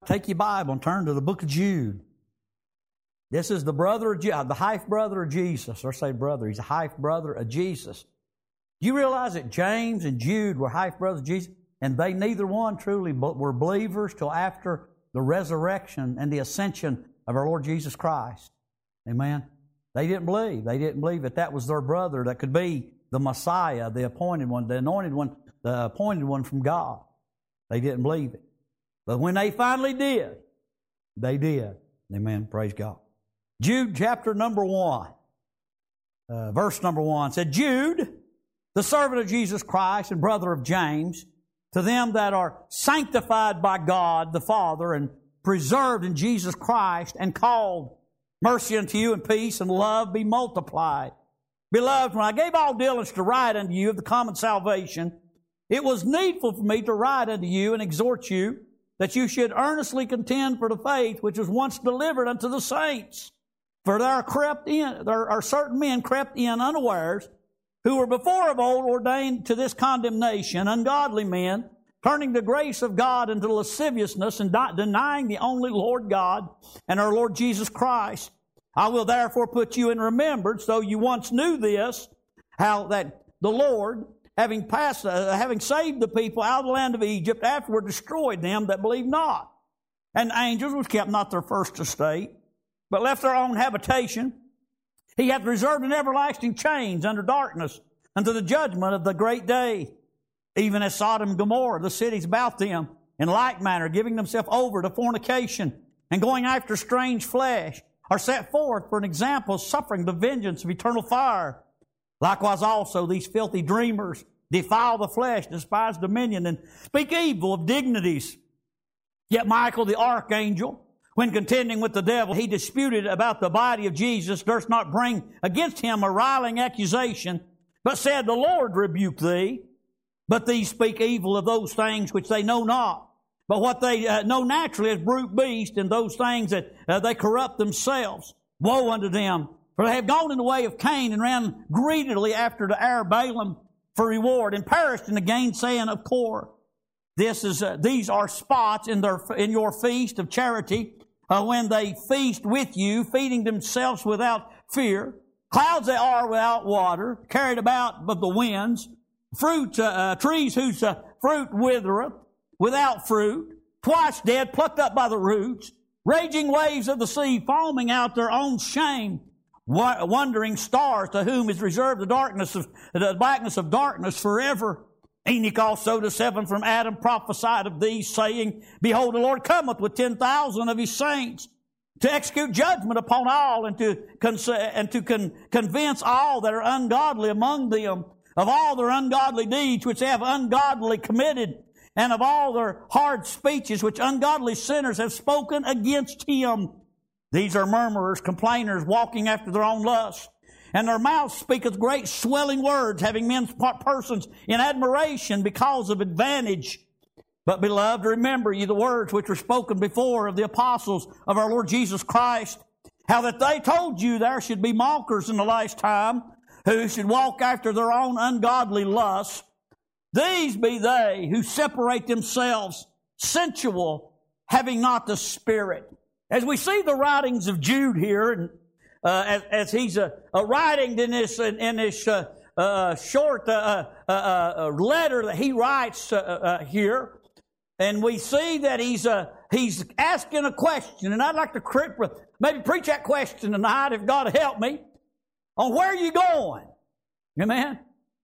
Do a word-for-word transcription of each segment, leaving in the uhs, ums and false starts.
Take your Bible and turn to the book of Jude. This is the brother of Je- the half brother of Jesus. Or say brother, he's a half brother of Jesus. Do you realize that James and Jude were half brothers of Jesus? And they neither one truly were believers till after the resurrection and the ascension of our Lord Jesus Christ. Amen. They didn't believe. They didn't believe that that was their brother that could be the Messiah, the appointed one, the anointed one, the appointed one from God. They didn't believe it. But when they finally did, they did. Amen. Praise God. Jude chapter number one, uh, verse number one said, Jude, the servant of Jesus Christ and brother of James, to them that are sanctified by God the Father and preserved in Jesus Christ and called, mercy unto you and peace and love be multiplied. Beloved, when I gave all diligence to write unto you of the common salvation, it was needful for me to write unto you and exhort you that you should earnestly contend for the faith which was once delivered unto the saints. For there are crept in, there are certain men crept in unawares, who were before of old ordained to this condemnation, ungodly men, turning the grace of God into lasciviousness and denying the only Lord God and our Lord Jesus Christ. I will therefore put you in remembrance, though you once knew this, how that the Lord, having passed, uh, having saved the people out of the land of Egypt, afterward destroyed them that believed not. And the angels which kept not their first estate, but left their own habitation, He hath reserved in everlasting chains under darkness unto the judgment of the great day, even as Sodom and Gomorrah, the cities about them, in like manner, giving themselves over to fornication and going after strange flesh, are set forth for an example of suffering the vengeance of eternal fire. Likewise also these filthy dreamers defile the flesh, despise dominion, and speak evil of dignities. Yet Michael the archangel, when contending with the devil, he disputed about the body of Jesus, durst not bring against him a riling accusation, but said, the Lord rebuke thee. But these speak evil of those things which they know not, but what they uh, know naturally as brute beasts, and those things that uh, they corrupt themselves. Woe unto them, for they have gone in the way of Cain, and ran greedily after the heir Balaam for reward, and perished in the gainsaying of Kor. This is uh, these are spots in their in your feast of charity, uh, when they feast with you, feeding themselves without fear. Clouds they are without water, carried about of the winds. Fruit uh, uh, trees whose uh, fruit withereth, without fruit, twice dead, plucked up by the roots. Raging waves of the sea, foaming out their own shame. Wandering stars, to whom is reserved the darkness of the blackness of darkness forever. Enoch also, the seventh from Adam, prophesied of these, saying, Behold, the Lord cometh with ten thousand of his saints, to execute judgment upon all, and to con- and to con- convince all that are ungodly among them of all their ungodly deeds which they have ungodly committed, and of all their hard speeches which ungodly sinners have spoken against him. These are murmurers, complainers, walking after their own lusts. And their mouth speaketh great swelling words, having men's persons in admiration because of advantage. But, beloved, remember ye the words which were spoken before of the apostles of our Lord Jesus Christ, how that they told you there should be mockers in the last time, who should walk after their own ungodly lusts. These be they who separate themselves, sensual, having not the Spirit. As we see the writings of Jude here, and uh, as, as he's uh, uh, writing in this in, in this uh, uh, short uh, uh, uh, letter that he writes uh, uh, here, and we see that he's uh, he's asking a question, and I'd like to maybe preach that question tonight, if God will help me, on where you going. Amen.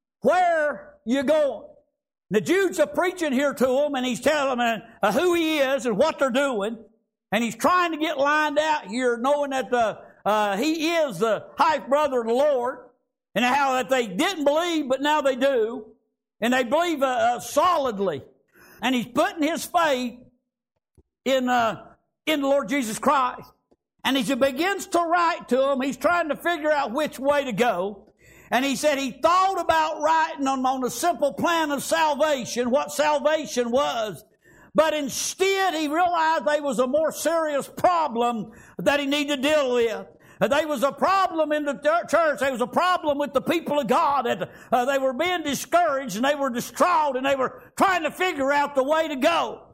Where you going? Now Jude's a preaching here to them, and he's telling them uh, who he is and what they're doing. And he's trying to get lined out here, knowing that uh, uh, he is the half-brother of the Lord, and how that they didn't believe, but now they do. And they believe uh, uh, solidly. And he's putting his faith in, uh, in the Lord Jesus Christ. And as he begins to write to them, he's trying to figure out which way to go. And he said he thought about writing on, on a simple plan of salvation, what salvation was. But instead, he realized there was a more serious problem that he needed to deal with. There was a problem in the church. There was a problem with the people of God. That uh, they were being discouraged, and they were distraught, and they were trying to figure out the way to go.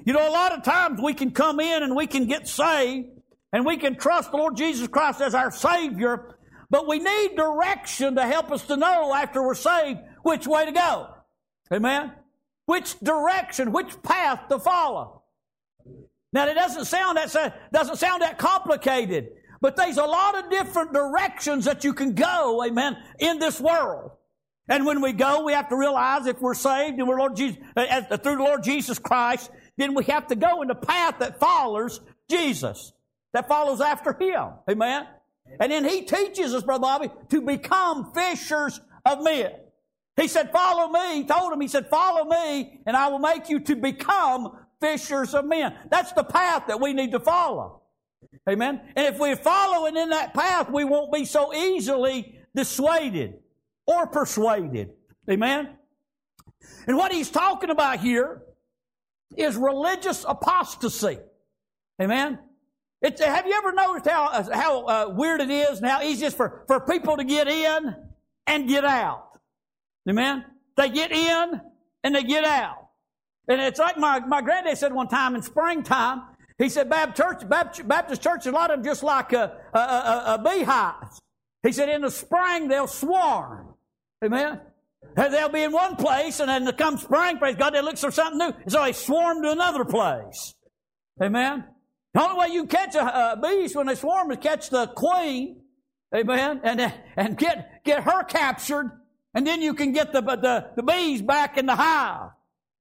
You know, a lot of times we can come in and we can get saved and we can trust the Lord Jesus Christ as our Savior, but we need direction to help us to know after we're saved which way to go. Amen? Which direction, which path to follow. Now, it doesn't sound that, doesn't sound that complicated, but there's a lot of different directions that you can go, amen, in this world. And when we go, we have to realize if we're saved and we're Lord Jesus, as, through the Lord Jesus Christ, then we have to go in the path that follows Jesus, that follows after Him. Amen? And then He teaches us, Brother Bobby, to become fishers of men. He said, follow me. He told him, He said, follow me, and I will make you to become fishers of men. That's the path that we need to follow. Amen? And if we're following in that path, we won't be so easily dissuaded or persuaded. Amen? And what he's talking about here is religious apostasy. Amen? It's, have you ever noticed how, how uh, weird it is and how easy it is for, for people to get in and get out? Amen? They get in and they get out. And it's like my, my granddad said one time in springtime, he said Baptist church, Baptist, Baptist church, a lot of them just like a, a, a, a beehive. He said in the spring they'll swarm. Amen? They'll be in one place, and then come spring, praise God, they look for something new. So they swarm to another place. Amen? The only way you catch a, a bees when they swarm is catch the queen. Amen? And, and get, get her captured, and then you can get the, the, the bees back in the hive.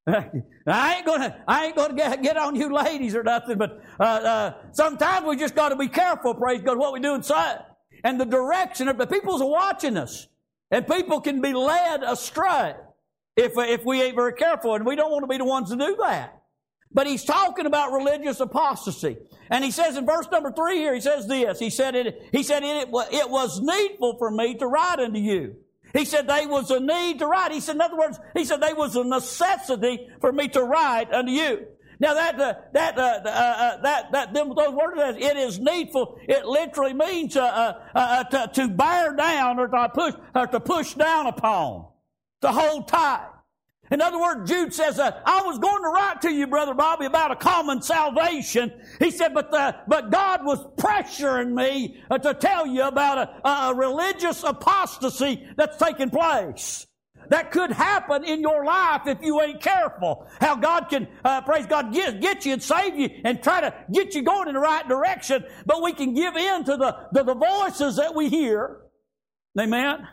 I ain't gonna, I ain't gonna get, get on you ladies or nothing, but uh, uh, sometimes we just got to be careful, praise God, what we do inside. And the direction of the people's watching us. And people can be led astray if, if we ain't very careful, and we don't want to be the ones to do that. But he's talking about religious apostasy. And he says in verse number three here, he says this, he said, it, he said it, it was needful for me to write unto you. He said there was a need to write. He said, in other words, he said there was a necessity for me to write unto you. Now that uh, that uh, uh, that that them, those words, it is needful. It literally means uh, uh, uh, to, to bear down or to push or to push down upon, to hold tight. In other words, Jude says, uh, "I was going to write to you, Brother Bobby, about a common salvation." He said, "But the, but God was pressuring me uh, to tell you about a, a religious apostasy that's taking place." That could happen in your life if you ain't careful. How God can, uh, praise God, get, get you and save you and try to get you going in the right direction. But we can give in to the, the, the voices that we hear. Amen?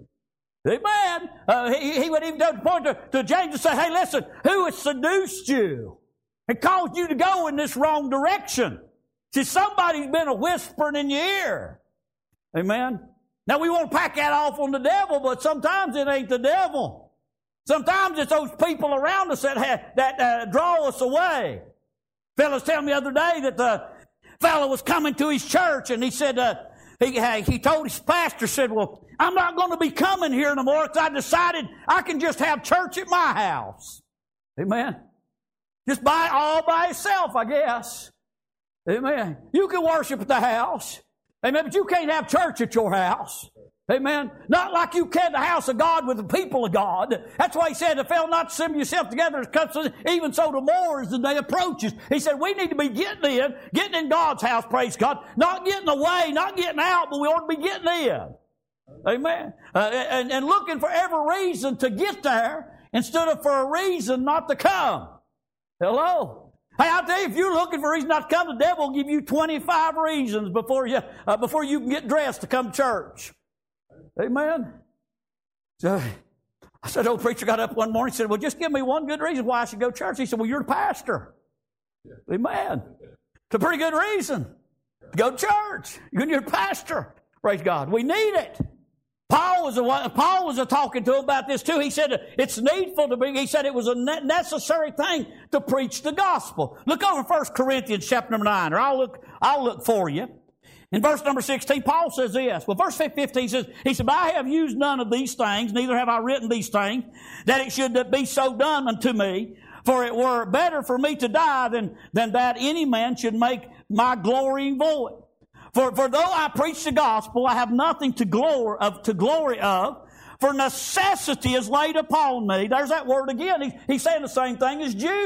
Amen. Uh, he, he would even go to the point to, to James and say, hey, listen, who has seduced you and caused you to go in this wrong direction? See, somebody's been a whispering in your ear. Amen? Now, we won't pack that off on the devil, but sometimes it ain't the devil. Sometimes it's those people around us that have, that uh, draw us away. Fellas tell me the other day that the fellow was coming to his church, and he said, uh, he, he told his pastor, said, well, I'm not going to be coming here no more because I decided I can just have church at my house. Amen. Just by all by itself, I guess. Amen. You can worship at the house. Amen. But you can't have church at your house. Amen. Not like you can the house of God with the people of God. That's why he said, if fail not to assemble yourself together, even so the more as the day approaches. He said, we need to be getting in, getting in God's house, praise God. Not getting away, not getting out, but we ought to be getting in. Amen. Uh, and, and looking for every reason to get there instead of for a reason not to come. Hello. Hey, I'll tell you, if you're looking for a reason not to come, the devil will give you twenty-five reasons before you, uh, before you can get dressed to come to church. Amen. So I said, old preacher got up one morning and said, well, just give me one good reason why I should go to church. He said, well, you're the pastor. Yeah. Amen. It's a pretty good reason to go to church. You're the pastor. Praise God. We need it. Paul was a, Paul was a talking to him about this too. He said it's needful to bring. He said it was a necessary thing to preach the gospel. Look over First Corinthians chapter number nine, or I'll look. I'll look for you. In verse number sixteen, Paul says this. Well, verse fifteen says, he said, "I have used none of these things, neither have I written these things, that it should be so done unto me. For it were better for me to die than than that any man should make my glorying void. For, for though I preach the gospel, I have nothing to glory of, to glory of, for necessity is laid upon me." There's that word again. He, he's saying the same thing as Jude.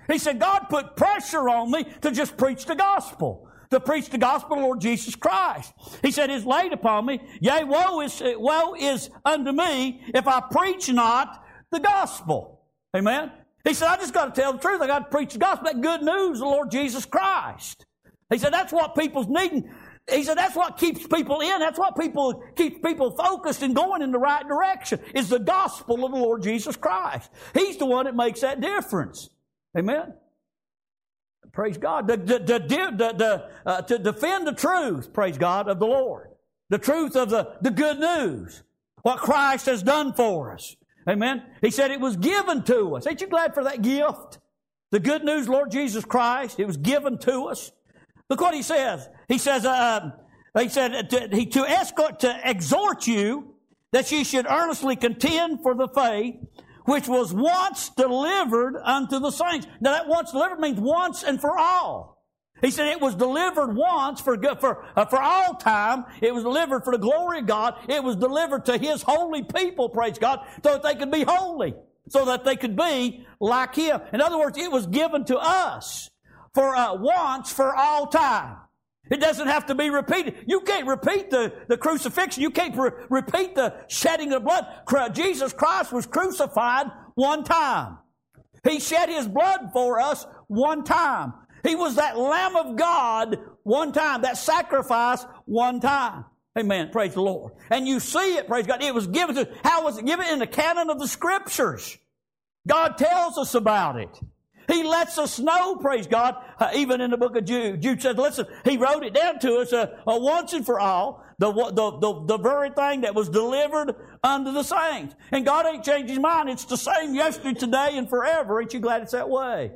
He said, God put pressure on me to just preach the gospel. To preach the gospel of the Lord Jesus Christ. He said, it's laid upon me. Yea, woe is, woe is unto me if I preach not the gospel. Amen. He said, I just got to tell the truth. I got to preach the gospel, that good news of the Lord Jesus Christ. He said, that's what people's needing. He said, that's what keeps people in. That's what people keeps people focused and going in the right direction, is the gospel of the Lord Jesus Christ. He's the one that makes that difference. Amen. Praise God. The, the, the, the, the, uh, to defend the truth, praise God, of the Lord. The truth of the, the good news. What Christ has done for us. Amen. He said it was given to us. Ain't you glad for that gift? The good news, Lord Jesus Christ, it was given to us. Look what he says. He says, uh, he said, to, he, to escort, to exhort you that ye should earnestly contend for the faith which was once delivered unto the saints. Now that once delivered means once and for all. He said it was delivered once for for uh, for all time. It was delivered for the glory of God. It was delivered to His holy people, praise God, so that they could be holy, so that they could be like Him. In other words, it was given to us for uh, once for all time. It doesn't have to be repeated. You can't repeat the, the crucifixion. You can't re- repeat the shedding of blood. Jesus Christ was crucified one time. He shed His blood for us one time. He was that Lamb of God one time, that sacrifice one time. Amen. Praise the Lord. And you see it, praise God. It was given to, how was it given? In the canon of the Scriptures. God tells us about it. He lets us know, praise God, uh, even in the book of Jude. Jude said, listen, He wrote it down to us uh, uh, once and for all, the, the, the, the very thing that was delivered unto the saints. And God ain't changed His mind. It's the same yesterday, today, and forever. Ain't you glad it's that way?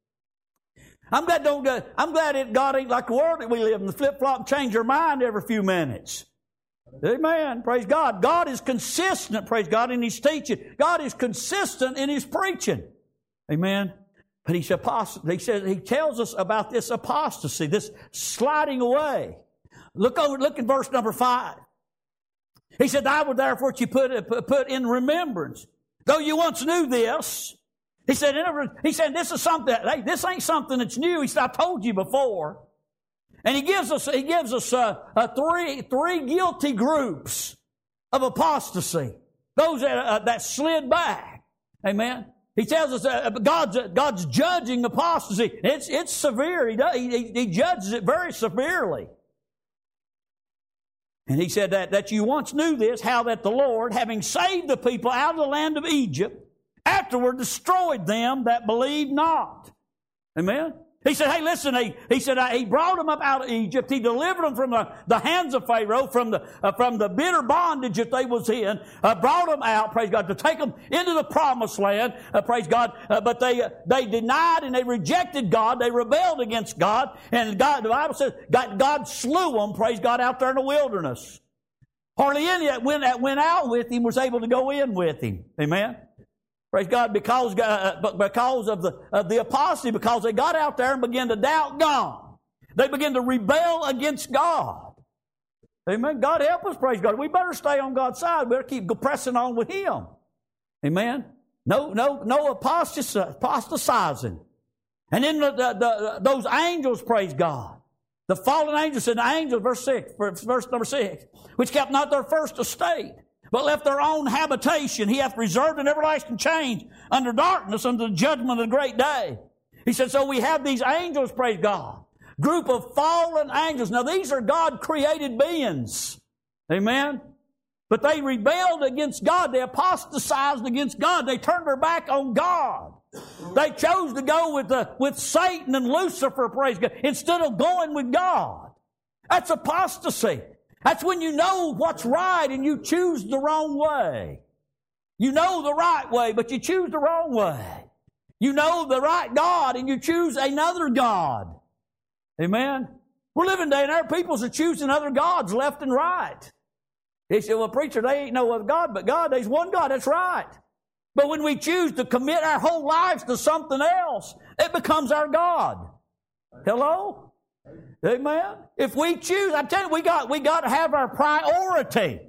I'm glad, don't, uh, I'm glad that God ain't like the world that we live in, the flip-flop and change our mind every few minutes. Amen. Praise God. God is consistent, praise God, in His teaching. God is consistent in His preaching. Amen. But He's apost- he says He tells us about this apostasy, this sliding away. Look over, look in verse number five. He said, I would therefore you put, put in remembrance, though you once knew this. He said, he said, this is something, hey, this ain't something that's new. He said, I told you before. And he gives us, he gives us uh, uh, three, three guilty groups of apostasy. Those that, uh, that slid back. Amen. He tells us that uh, God's, uh, God's judging apostasy. It's, it's severe. He, does, he, he judges it very severely. And he said that, that you once knew this, how that the Lord, having saved the people out of the land of Egypt, afterward destroyed them that believed not. Amen. He said, hey, listen, he, he said, he brought them up out of Egypt. He delivered them from the, the hands of Pharaoh, from the, uh, from the bitter bondage that they was in, uh, brought them out, praise God, to take them into the promised land, uh, praise God. Uh, but they, uh, they denied and they rejected God. They rebelled against God. And God, the Bible says, God, God slew them, praise God, out there in the wilderness. Hardly any that went, that went out with Him was able to go in with Him. Amen. Praise God, because, uh, because of the, of the apostasy, because they got out there and began to doubt God. They began to rebel against God. Amen. God help us, praise God. We better stay on God's side. We better keep pressing on with Him. Amen. No, no, no apostatizing. And then the, the, the, those angels, praise God. The fallen angels and the angels, verse six, verse number six, which kept not their first estate, but left their own habitation. He hath reserved an everlasting change under darkness, under the judgment of the great day. He said, so we have these angels, praise God. Group of fallen angels. Now these are God-created beings. Amen. But they rebelled against God. They apostatized against God. They turned their back on God. They chose to go with, the, with Satan and Lucifer, praise God, instead of going with God. That's apostasy. That's when you know what's right and you choose the wrong way. You know the right way, but you choose the wrong way. You know the right God and you choose another God. Amen? We're living today and our peoples are choosing other gods left and right. He said, well, preacher, they ain't no other God but God. There's one God. That's right. But when we choose to commit our whole lives to something else, it becomes our God. Hello? Amen. If we choose, I'm telling you, we got, we got to have our priority.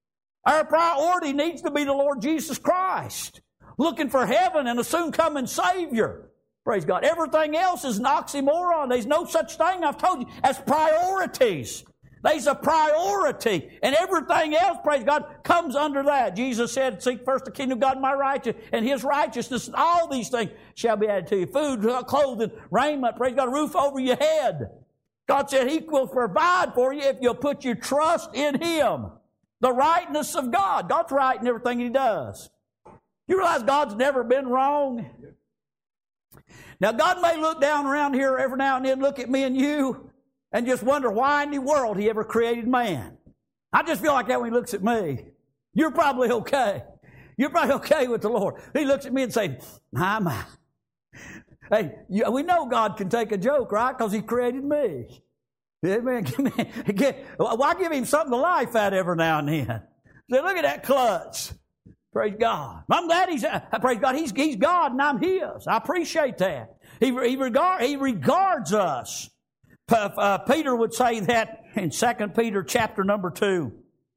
Our priority needs to be the Lord Jesus Christ, looking for heaven and a soon coming Savior. Praise God. Everything else is an oxymoron. There's no such thing, I've told you, as priorities. There's a priority. And everything else, praise God, comes under that. Jesus said, seek first the kingdom of God and my righteousness, and His righteousness, and all these things shall be added to you. Food, clothing, raiment, praise God, a roof over your head. God said He will provide for you if you'll put your trust in Him. The rightness of God. God's right in everything He does. You realize God's never been wrong? Now, God may look down around here every now and then, look at me and you, and just wonder why in the world He ever created man. I just feel like that when He looks at me. You're probably okay. You're probably okay with the Lord. He looks at me and says, my, my. Hey, you, we know God can take a joke, right? Because He created me. Amen. Well, I give Him something to laugh at every now and then. Say, look at that klutz. Praise God. I'm glad He's, uh, praise God, He's, He's God and I'm His. I appreciate that. He, he, regard, he regards us. Uh, Peter would say that in Second Peter chapter number two.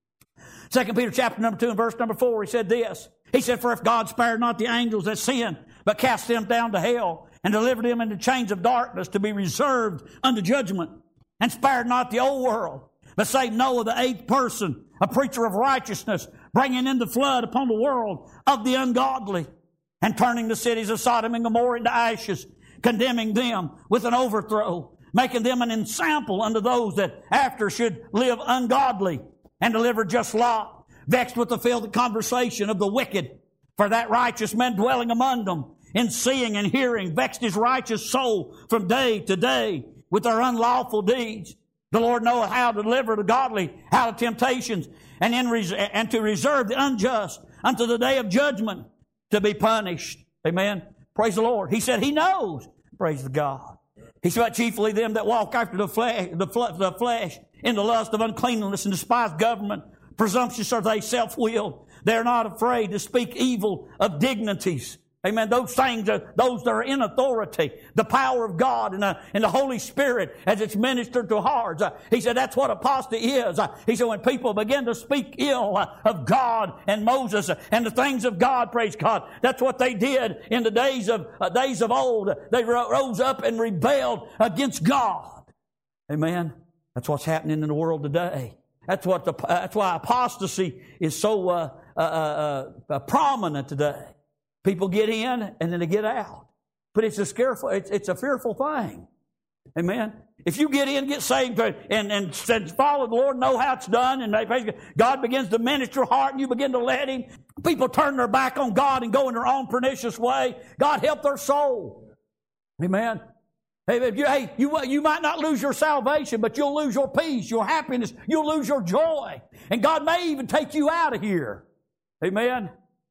Second Peter chapter number two and verse number four, he said this. He said, for if God spared not the angels that sinned, but cast them down to hell, and delivered them into chains of darkness to be reserved unto judgment, and spared not the old world, but saved Noah the eighth person, a preacher of righteousness, bringing in the flood upon the world of the ungodly, and turning the cities of Sodom and Gomorrah into ashes, condemning them with an overthrow, making them an ensample unto those that after should live ungodly, and delivered just Lot, vexed with the filthy conversation of the wicked, for that righteous man dwelling among them, in seeing and hearing, vexed his righteous soul from day to day with their unlawful deeds. The Lord knoweth how to deliver the godly out of temptations, and, in res- and to reserve the unjust unto the day of judgment to be punished. Amen. Praise the Lord. He said He knows. Praise the God. He said, chiefly them that walk after the flesh, the, fl- the flesh in the lust of uncleanness and despise government. Presumptuous are they, self-willed. They're not afraid to speak evil of dignities. Amen. Those things, are, those that are in authority, the power of God and the, and the Holy Spirit as it's ministered to hearts. Uh, he said that's what apostasy is. Uh, he said when people begin to speak ill uh, of God and Moses uh, and the things of God, praise God, that's what they did in the days of uh, days of old. They ro- rose up and rebelled against God. Amen. That's what's happening in the world today. That's what the, uh, that's why apostasy is so uh, uh, uh, uh, prominent today. People get in and then they get out. But it's a scareful, it's, it's a fearful thing. Amen. If you get in, get saved, and, and follow the Lord, know how it's done, and God begins to minister your heart and you begin to let Him, people turn their back on God and go in their own pernicious way. God help their soul. Amen. Hey, if you, hey you, you might not lose your salvation, but you'll lose your peace, your happiness. You'll lose your joy. And God may even take you out of here. Amen.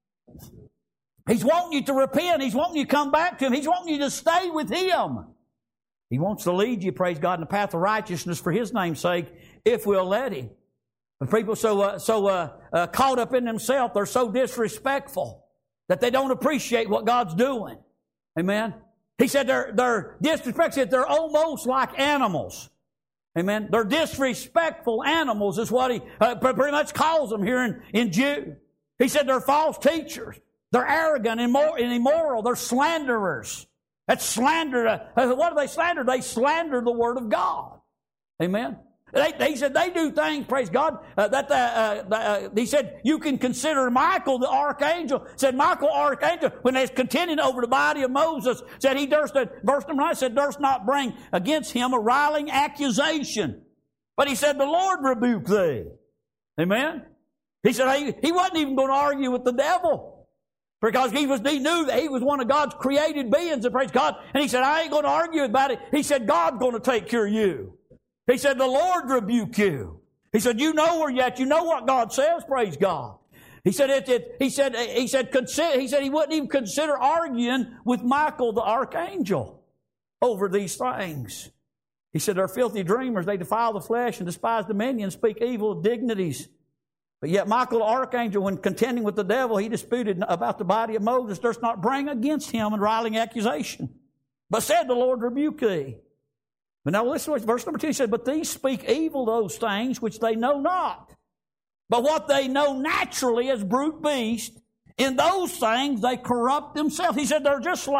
He's wanting you to repent. He's wanting you to come back to Him. He's wanting you to stay with Him. He wants to lead you, praise God, in the path of righteousness for His name's sake, if we'll let Him. But people so uh, so uh, uh, caught up in themselves, they're so disrespectful that they don't appreciate what God's doing. Amen. He said they're they're disrespectful. They're almost like animals. Amen. They're disrespectful animals, is what He uh, pretty much calls them here in in Jude. He said they're false teachers. They're arrogant and immoral. They're slanderers. That's slander. Uh, what do they slander? They slander the Word of God. Amen. They, they said they do things, praise God, uh, that the, uh, the, uh, he said you can consider Michael the archangel. Said Michael archangel, when they was contending over the body of Moses, said he durst, verse number nine said, durst not bring against him a riling accusation. But he said, the Lord rebuke thee. Amen. He said he, he wasn't even going to argue with the devil. Because he was, he knew that he was one of God's created beings, and praise God. And he said, I ain't going to argue about it. He said, God's going to take care of you. He said, the Lord rebuke you. He said, you know where yet. You know what God says, praise God. He said, it, it, he said, he said, consider, he said he wouldn't even consider arguing with Michael the archangel over these things. He said, they're filthy dreamers. They defile the flesh and despise dominion, speak evil of dignities. But yet Michael the archangel, when contending with the devil, he disputed about the body of Moses, durst not bring against him a riling accusation, but said, the Lord rebuke thee. But now listen to verse number two. He said, but these speak evil those things which they know not. But what they know naturally as brute beasts, in those things they corrupt themselves. He said they're just like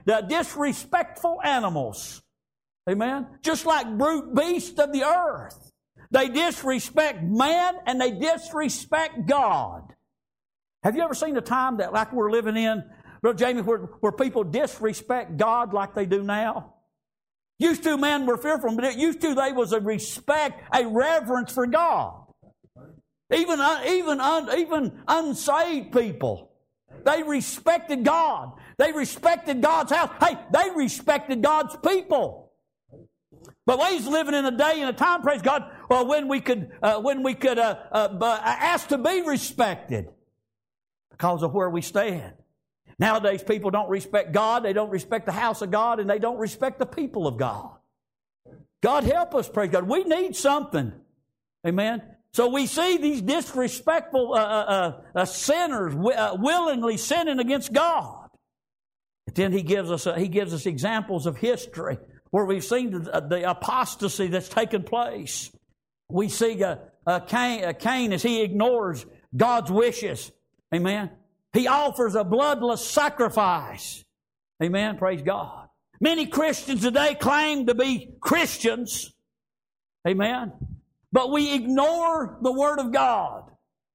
the disrespectful animals. Amen? Just like brute beasts of the earth. They disrespect man and they disrespect God. Have you ever seen a time that, like we're living in, Brother Jamie, where, where people disrespect God like they do now? Used to men were fearful, but used to they was a respect, a reverence for God. Even, even, even unsaved people, they respected God. They respected God's house. Hey, they respected God's people. But we're living in a day and a time, praise God, well, when we could, uh, when we could uh, uh, ask to be respected because of where we stand. Nowadays, people don't respect God, they don't respect the house of God, and they don't respect the people of God. God help us, praise God. We need something. Amen. So we see these disrespectful uh, uh, uh, sinners uh, willingly sinning against God. But then he gives us uh, he gives us examples of history where we've seen the, the apostasy that's taken place. We see uh, uh, Cain, uh, Cain as he ignores God's wishes. Amen. He offers a bloodless sacrifice. Amen. Praise God. Many Christians today claim to be Christians. Amen. But we ignore the Word of God.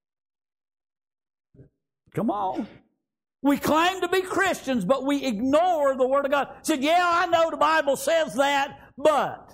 Come on. We claim to be Christians, but we ignore the Word of God. Said, yeah, I know the Bible says that, but.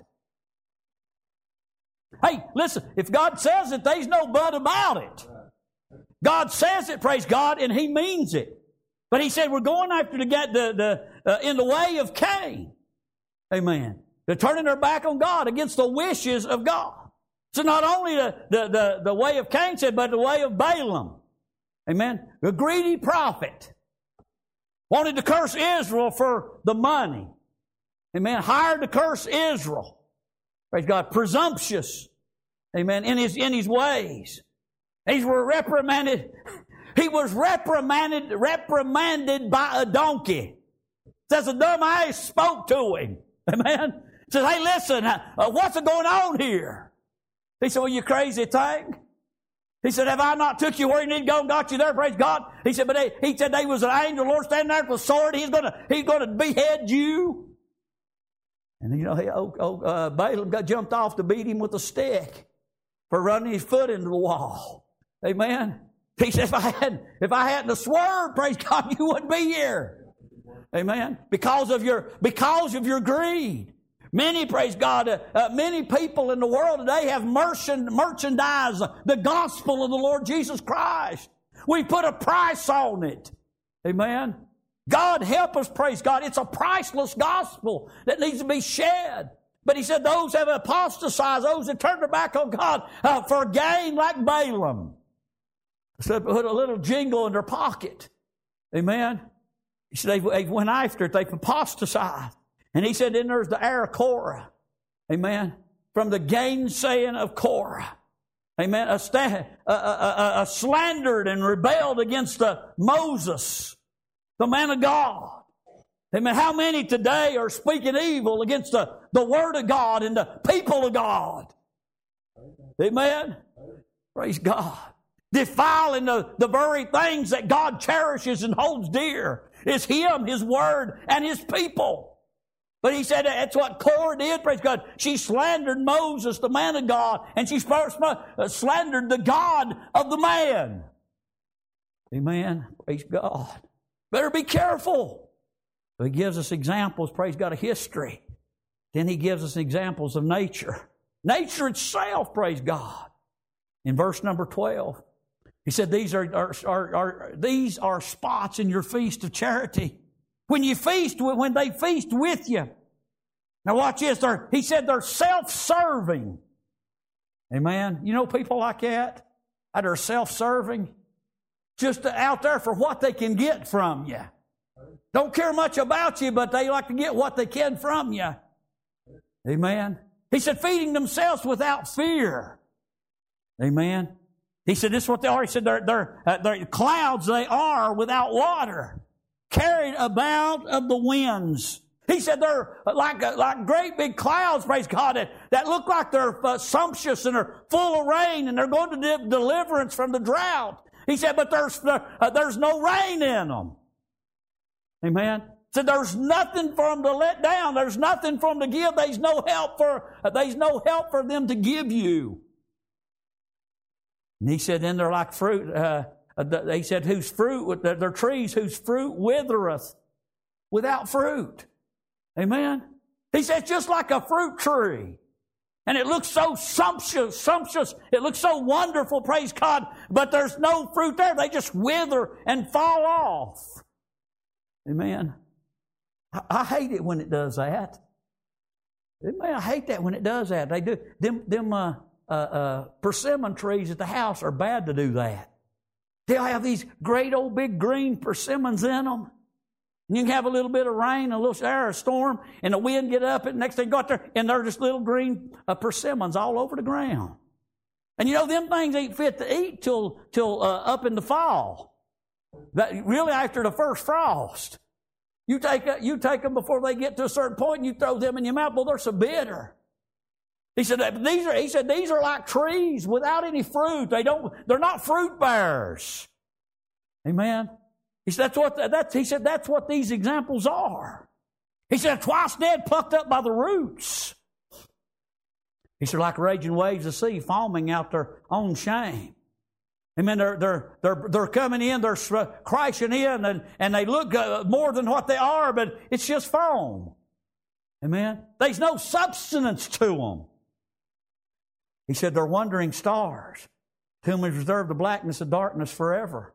Hey, listen, if God says it, there's no but about it. God says it, praise God, and He means it. But He said we're going after to get the, the uh, in the way of Cain. Amen. They're turning their back on God against the wishes of God. So not only the, the, the, the way of Cain said, but the way of Balaam. Amen. The greedy prophet wanted to curse Israel for the money. Amen. Hired to curse Israel. Praise God. Presumptuous. Amen. In his, in his ways. These were reprimanded. He was reprimanded, reprimanded by a donkey. Says the dumb eyes spoke to him. Amen. Says, hey, listen, uh, what's going on here? He said, well, you crazy thing. He said, have I not took you where you need to go and got you there? Praise God. He said, but they, he said there was an angel, Lord, standing there with a sword. He's going to, he's going to behead you. And you know, he, oh, oh, uh, Balaam got jumped off to beat him with a stick for running his foot into the wall. Amen. He said, if I hadn't, if I hadn't swerved, praise God, you wouldn't be here. Amen. Because of your, because of your greed. Many, praise God, uh, uh, many people in the world today have merchand, merchandise the gospel of the Lord Jesus Christ. We put a price on it. Amen. God help us, praise God. It's a priceless gospel that needs to be shed. But He said those have apostatized, those that turned their back on God uh, for gain like Balaam. So they put a little jingle in their pocket. Amen. He said they, they went after it. They've apostatized. And He said, then there's the heir of Korah. Amen. From the gainsaying of Korah. Amen. A, sta- a, a, a, a slandered and rebelled against the Moses, the man of God. Amen. How many today are speaking evil against the, the Word of God and the people of God? Amen. Praise God. Defiling the, the very things that God cherishes and holds dear is Him, His Word, and His people. But He said that's what Korah did, praise God. She slandered Moses, the man of God, and she slandered the God of the man. Amen. Praise God. Better be careful. He gives us examples, praise God, of history. Then He gives us examples of nature. Nature itself, praise God. In verse number twelve, He said, these are, are, are, are, these are spots in your feast of charity. When you feast, when they feast with you. Now watch this. They're, he said they're self-serving. Amen. You know people like that? That are self-serving. Just out there for what they can get from you. Don't care much about you, but they like to get what they can from you. Amen. He said feeding themselves without fear. Amen. He said this is what they are. He said they're, they're, uh, they're clouds they are without water. Carried about of the winds. He said they're like, like great big clouds, praise God, that, that look like they're uh, sumptuous and are full of rain and they're going to give deliverance from the drought. He said, but there's, uh, there's no rain in them. Amen. Said there's nothing for them to let down. There's nothing for them to give. There's no help for, there's no help for them to give you. And he said, then they're like fruit. Uh, he said, whose fruit, they're trees whose fruit withereth without fruit. Amen. He said, just like a fruit tree. And it looks so sumptuous, sumptuous. It looks so wonderful, praise God. But there's no fruit there. They just wither and fall off. Amen. I, I hate it when it does that. Amen. I hate that when it does that. They do. Them, them uh, uh, uh, persimmon trees at the house are bad to do that. They'll have these great old big green persimmons in them. And you can have a little bit of rain, a little air, a storm, and the wind get up, and next thing you go out there, and they're just little green uh, persimmons all over the ground. And you know, them things ain't fit to eat till till uh, up in the fall. That, really after the first frost. You take, uh, you take them before they get to a certain point, and you throw them in your mouth. Well, they're so bitter. He said, these are, he said, these are like trees without any fruit. They don't, they're not fruit bearers. Amen. He said, that's what, that's, he said, that's what these examples are. He said, twice dead, plucked up by the roots. He said, like raging waves of the sea, foaming out their own shame. Amen. They're, they're, they're, they're coming in, they're crashing in, and, and they look more than what they are, but it's just foam. Amen. There's no substance to them. He said, they're wandering stars, to whom is reserved the blackness of darkness forever.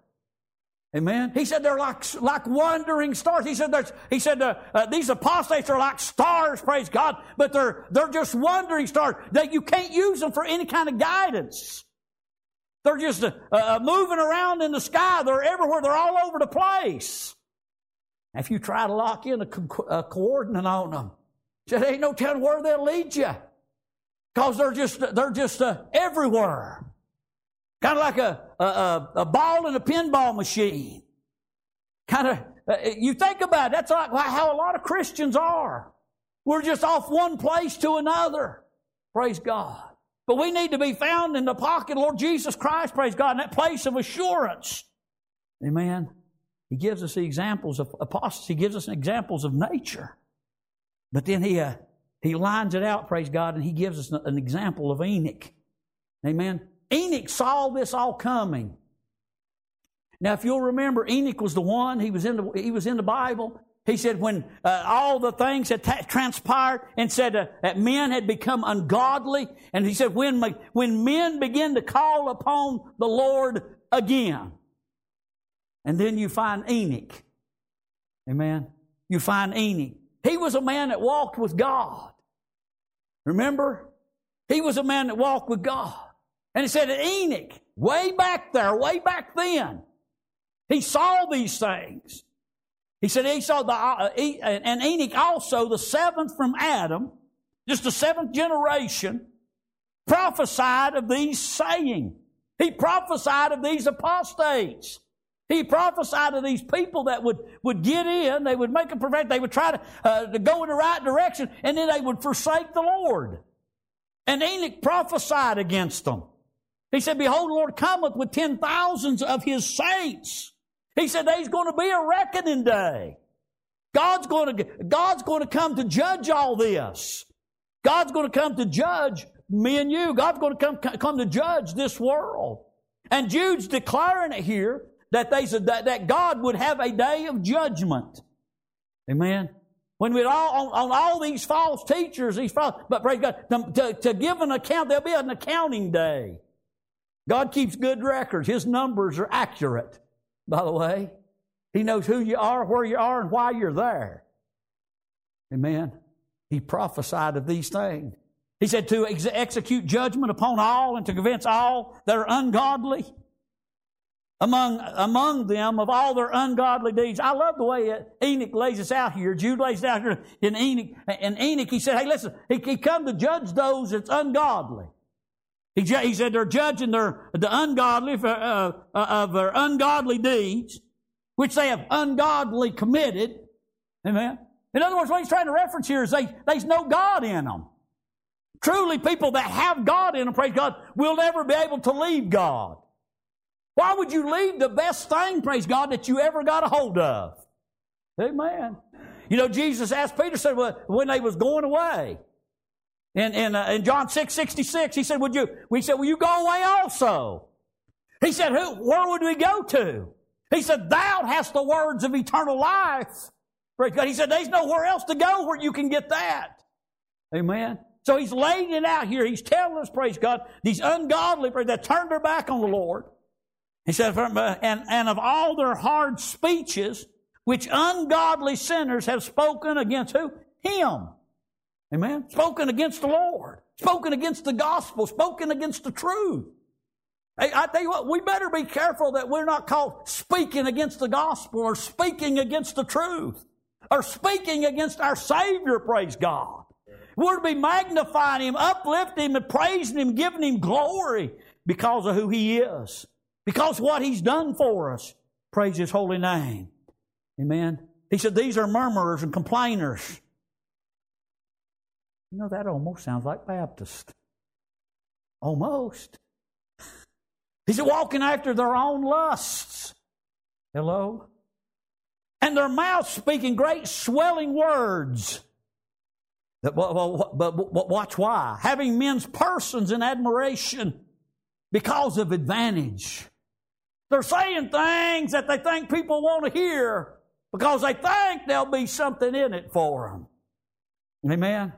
Amen. He said they're like like wandering stars. He said there's, he said uh, uh, these apostates are like stars, praise God, but they're they're just wandering stars. That you can't use them for any kind of guidance. They're just uh, uh, moving around in the sky. They're everywhere. They're all over the place. If you try to lock in a, co- a coordinate on them, there ain't no telling where they'll lead you, because they're just they're just uh, everywhere. Kind of like a, a, a ball in a pinball machine. Kind of, uh, you think about it, that's like how a lot of Christians are. We're just off one place to another. Praise God. But we need to be found in the pocket of Lord Jesus Christ, praise God, in that place of assurance. Amen. He gives us the examples of apostasy. He gives us examples of nature. But then he, uh, he lines it out, praise God, and he gives us an example of Enoch. Amen. Enoch saw this all coming. Now, if you'll remember, Enoch was the one, he was in the, he was in the Bible. He said when uh, all the things had ta- transpired and said uh, that men had become ungodly. And he said when, when men begin to call upon the Lord again. And then you find Enoch. Amen. You find Enoch. He was a man that walked with God. Remember? He was a man that walked with God. And he said that Enoch, way back there, way back then, he saw these things. He said he saw the, uh, he, and Enoch also, the seventh from Adam, just the seventh generation, prophesied of these saying. He prophesied of these apostates. He prophesied of these people that would, would get in, they would make a profession, they would try to, uh, to go in the right direction, and then they would forsake the Lord. And Enoch prophesied against them. He said, behold, the Lord cometh with ten thousands of His saints. He said, there's going to be a reckoning day. God's going to, God's going to come to judge all this. God's going to come to judge me and you. God's going to come, come to judge this world. And Jude's declaring it here that, they, that, that God would have a day of judgment. Amen. When we all on, on all these false teachers, these false, but praise God, to, to, to give an account, there'll be an accounting day. God keeps good records. His numbers are accurate, by the way. He knows who you are, where you are, and why you're there. Amen. He prophesied of these things. He said to ex- execute judgment upon all and to convince all that are ungodly among, among them of all their ungodly deeds. I love the way Enoch lays this out here. Jude lays it out here in Enoch. In Enoch, he said, hey, listen, he, he come to judge those that's ungodly. He, he said they're judging their, the ungodly for, uh, uh, of their ungodly deeds, which they have ungodly committed. Amen. In other words, what he's trying to reference here is they, there's no God in them. Truly, people that have God in them, praise God, will never be able to leave God. Why would you leave the best thing, praise God, that you ever got a hold of? Amen. You know, Jesus asked Peter, said, well, when they was going away. And in, uh, in John six sixty-six, he said, would you, we said, will you go away also? He said, who, where would we go to? He said, thou hast the words of eternal life. Praise God. He said, there's nowhere else to go where you can get that. Amen. So he's laying it out here. He's telling us, praise God, these ungodly that turned their back on the Lord. He said, and, and of all their hard speeches, which ungodly sinners have spoken against who? Him. Amen. Spoken against the Lord. Spoken against the gospel. Spoken against the truth. Hey, I tell you what, we better be careful that we're not called speaking against the gospel or speaking against the truth or speaking against our Savior, praise God. We're to be magnifying Him, uplifting Him, and praising Him, giving Him glory because of who He is, because of what He's done for us. Praise His holy name. Amen. He said, these are murmurers and complainers. You know, that almost sounds like Baptist. Almost. He said, walking after their own lusts. Hello? And their mouths speaking great swelling words. But, but, but, but watch why. Having men's persons in admiration because of advantage. They're saying things that they think people want to hear because they think there'll be something in it for them. Amen?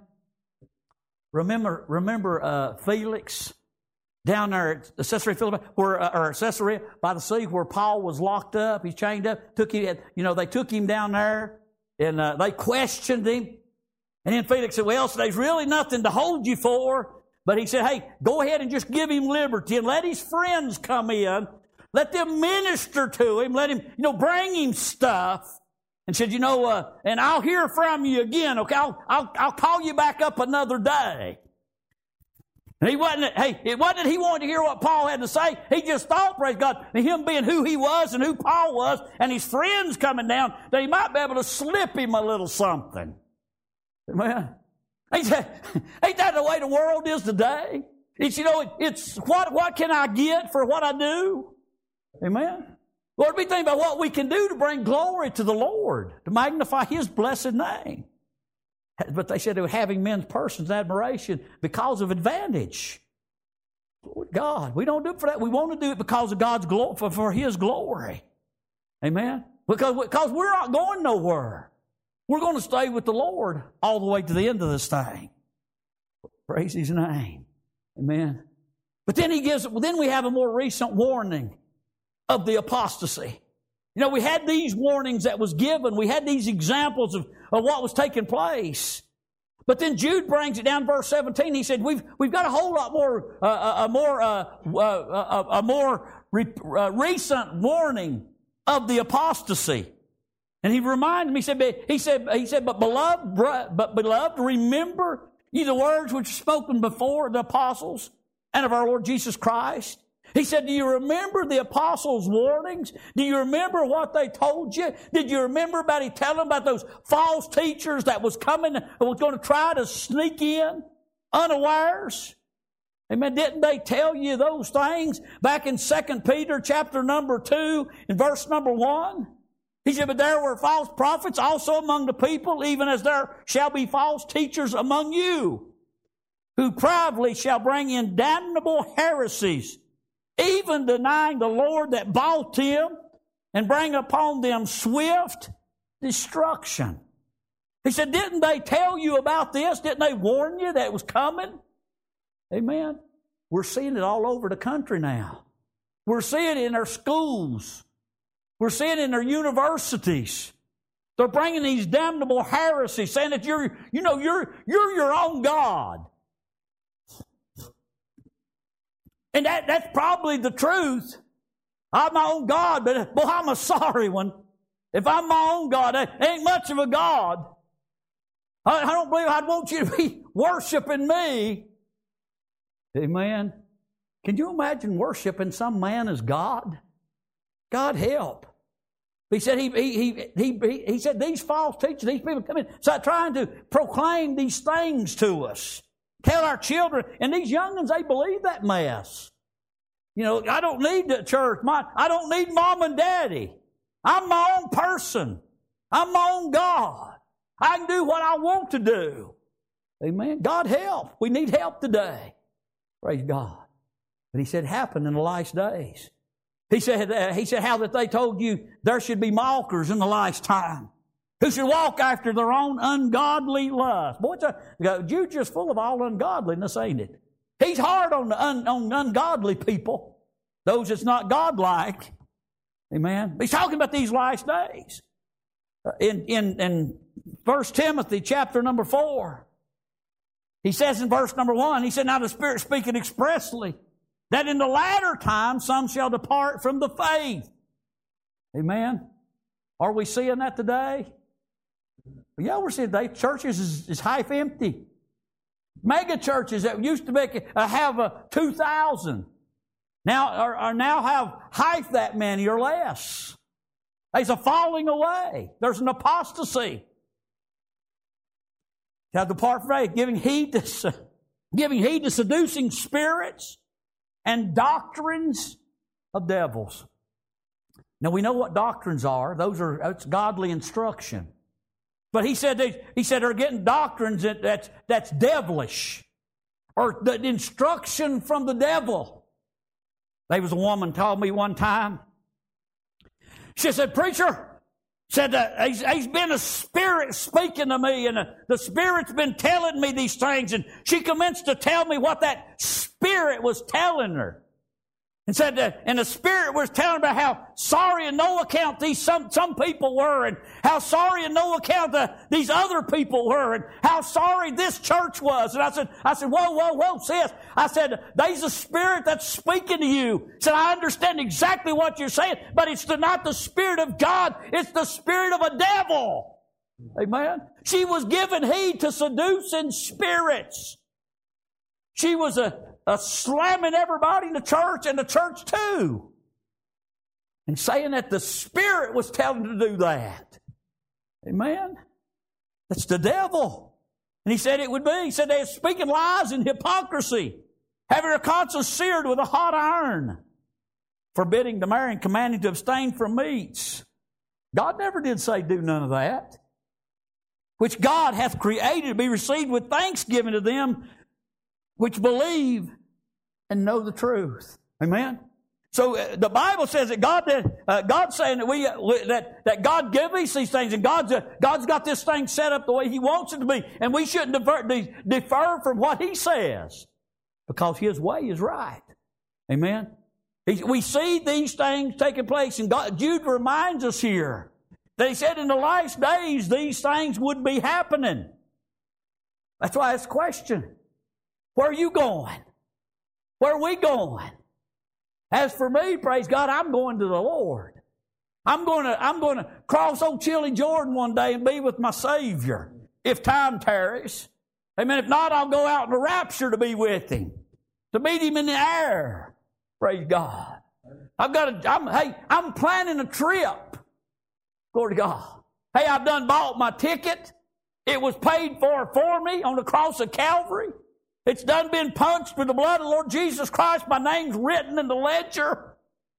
Remember, remember uh, Felix down there at Caesarea Philippi, where, uh, or Caesarea by the sea, where Paul was locked up. He's chained up. Took him, you know, they took him down there, and uh, they questioned him. And then Felix said, "Well, so there's really nothing to hold you for." But he said, "Hey, go ahead and just give him liberty and let his friends come in. Let them minister to him. Let him, you know, bring him stuff." And said, you know, uh, and I'll hear from you again, okay? I'll, I'll, I'll call you back up another day. And he wasn't, hey, it wasn't that he wanted to hear what Paul had to say. He just thought, praise God, him being who he was and who Paul was and his friends coming down, that he might be able to slip him a little something. Amen. Ain't that, ain't that the way the world is today? It's, you know, it's what, what can I get for what I do? Amen. Lord, we think about what we can do to bring glory to the Lord, to magnify His blessed name. But they said they were having men's persons admiration because of advantage. Lord God, we don't do it for that. We want to do it because of God's glory, for, for His glory. Amen? Because, because we're not going nowhere. We're going to stay with the Lord all the way to the end of this thing. Praise His name. Amen. But then He gives, then we have a more recent warning of the apostasy. You know, we had these warnings that was given. We had these examples of, of what was taking place. But then Jude brings it down, verse seventeen. He said, "We've we've got a whole lot more, uh, a, a more, uh, uh, a, a more re, uh, recent warning of the apostasy." And he reminded me. He said, "He said, he said, but beloved, but beloved, remember ye the words which were spoken before the apostles and of our Lord Jesus Christ." He said, do you remember the apostles' warnings? Do you remember what they told you? Did you remember about he telling them about those false teachers that was coming, that was going to try to sneak in unawares? Amen. Didn't they tell you those things back in Second Peter chapter number two and verse number one? He said, but there were false prophets also among the people, even as there shall be false teachers among you, who privately shall bring in damnable heresies, even denying the Lord that bought them, and bring upon them swift destruction. He said, didn't they tell you about this? Didn't they warn you that it was coming? Amen. We're seeing it all over the country now. We're seeing it in our schools. We're seeing it in our universities. They're bringing these damnable heresies, saying that you're, you know, you're, you're your own God. And that, that's probably the truth. I'm my own God, but boy, I'm a sorry one. If I'm my own God, I ain't much of a God. I, I don't believe I'd want you to be worshiping me. Amen. Can you imagine worshiping some man as God? God help. He said he, he, he, he, he said these false teachers, these people come in, start trying to proclaim these things to us. Tell our children, and these young'uns, they believe that mess. You know, I don't need the church. My, I don't need mom and daddy. I'm my own person. I'm my own God. I can do what I want to do. Amen. God help. We need help today. Praise God. But he said, happen in the last days. He said, uh, he said, how that they told you there should be mockers in the last time, who should walk after their own ungodly lust. Boy, it's a, Jude's just full of all ungodliness, ain't it? He's hard on the un, on ungodly people, those that's not godlike. Amen. He's talking about these last days. Uh, in in in First Timothy chapter number four, he says in verse number one, he said, now the Spirit speaketh expressly, that in the latter time some shall depart from the faith. Amen. Are we seeing that today? Yeah, we're seeing today. Churches is, is half empty. Mega churches that used to make, uh, have uh, two thousand now are, are now have half that many or less. There's a falling away. There's an apostasy. Shall depart from faith, giving heed to giving heed to seducing spirits and doctrines of devils. Now we know what doctrines are. Those are it's godly instruction. But he said they he said they're getting doctrines that, that's that's devilish, or the instruction from the devil. There was a woman told me one time. She said, "Preacher," said uh, he's, he's been a spirit speaking to me, and uh, the Spirit's been telling me these things. And she commenced to tell me what that Spirit was telling her, and said, uh, and the Spirit was telling about how sorry and no account these some some people were, and how sorry and no account the, these other people were, and how sorry this church was. And I said, I said, whoa, whoa, whoa, sis. I said, there's a Spirit that's speaking to you. I said, I understand exactly what you're saying, but it's the, not the Spirit of God. It's the spirit of a devil. Amen. She was giving heed to seducing spirits. She was a Uh, slamming everybody in the church and the church too. And saying that the Spirit was telling her to do that. Amen? That's the devil. And he said it would be. He said they're speaking lies and hypocrisy, having their conscience seared with a hot iron, forbidding to marry and commanding to abstain from meats. God never did say do none of that. Which God hath created to be received with thanksgiving to them which believe and know the truth. Amen. So uh, the Bible says that God did, uh, God's saying that we uh, that that God gives us these things, and God's uh, God's got this thing set up the way He wants it to be, and we shouldn't defer, de- defer from what He says, because His way is right. Amen. He, we see these things taking place, and God, Jude reminds us here that he said in the last days these things would be happening. That's why it's a question. Where are you going? Where are we going? As for me, praise God, I'm going to the Lord. I'm going to, I'm going to cross old Chilly Jordan one day and be with my Savior, if time tarries. Amen. If not, I'll go out in the rapture to be with Him, to meet Him in the air. Praise God. I've got a, I'm, hey, I'm planning a trip. Glory to God. Hey, I've done bought my ticket. It was paid for for me on the cross of Calvary. It's done been punched with the blood of the Lord Jesus Christ. My name's written in the ledger.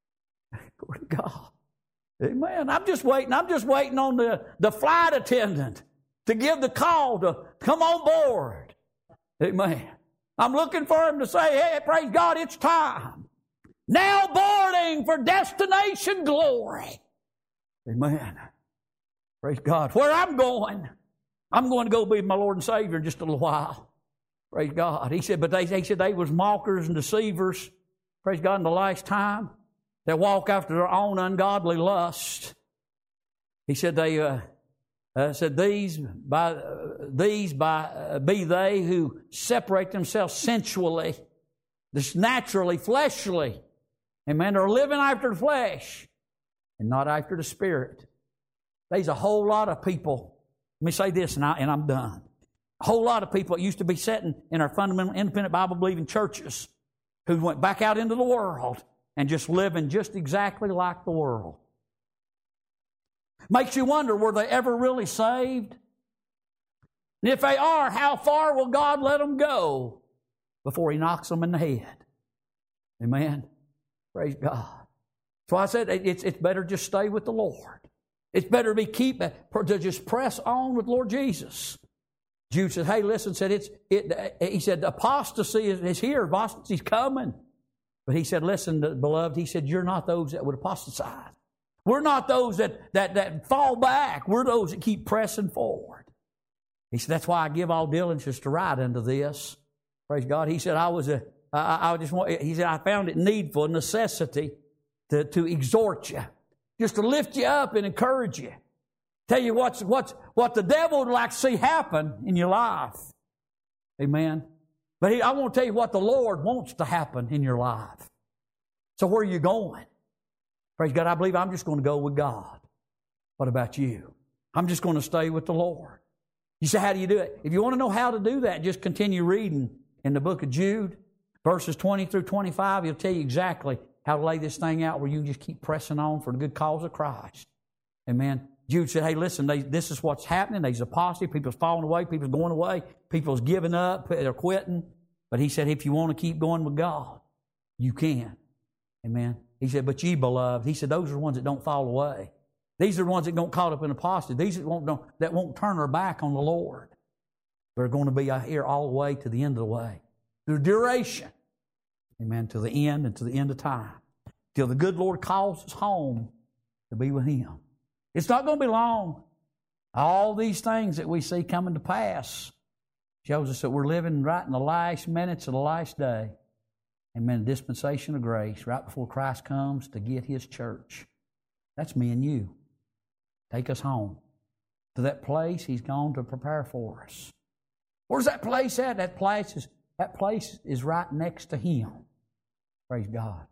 Glory to God. Amen. I'm just waiting. I'm just waiting on the, the flight attendant to give the call to come on board. Amen. I'm looking for him to say, hey, praise God, it's time. Now boarding for destination glory. Amen. Praise God. Where I'm going, I'm going to go be with my Lord and Savior in just a little while. Praise God. He said, but they, they said they was mockers and deceivers. Praise God, in the last time. They walk after their own ungodly lust. He said they uh, uh, said these by uh, these by uh, be they who separate themselves sensually, this naturally, fleshly. Amen. They're living after the flesh and not after the Spirit. There's a whole lot of people. Let me say this, and, I, and I'm done. A whole lot of people that used to be sitting in our fundamental independent Bible-believing churches who went back out into the world and just living just exactly like the world. Makes you wonder, were they ever really saved? And if they are, how far will God let them go before He knocks them in the head? Amen. Praise God. That's why I said it's, it's better just stay with the Lord. It's better to be keep to just press on with Lord Jesus. Jude said, hey, listen, said it's it he said apostasy is, is here, apostasy's coming. But he said, listen, beloved, he said, you're not those that would apostatize. We're not those that that that fall back. We're those that keep pressing forward. He said, that's why I give all diligence to write unto this. Praise God. He said, I was a I, I just want he said, I found it needful, necessity to, to exhort you. Just to lift you up and encourage you. Tell you what's, what's, what the devil would like to see happen in your life. Amen. But he, I want to tell you what the Lord wants to happen in your life. So where are you going? Praise God, I believe I'm just going to go with God. What about you? I'm just going to stay with the Lord. You say, how do you do it? If you want to know how to do that, just continue reading in the book of Jude, verses twenty through twenty-five. He'll tell you exactly how to lay this thing out where you just keep pressing on for the good cause of Christ. Amen. Jude said, hey, listen, they, this is what's happening. There's apostasy. People's falling away. People's going away. People's giving up. They're quitting. But he said, if you want to keep going with God, you can. Amen. He said, but ye, beloved, he said, those are the ones that don't fall away. These are the ones that don't caught up in apostasy. These that won't, don't, that won't turn their back on the Lord. They're going to be here all the way to the end of the way. Through duration. Amen. To the end and to the end of time. Till the good Lord calls us home to be with Him. It's not going to be long. All these things that we see coming to pass shows us that we're living right in the last minutes of the last day. Amen. Dispensation of grace, right before Christ comes to get His church. That's me and you. Take us home to that place He's gone to prepare for us. Where's that place at? That place is, that place is right next to Him. Praise God.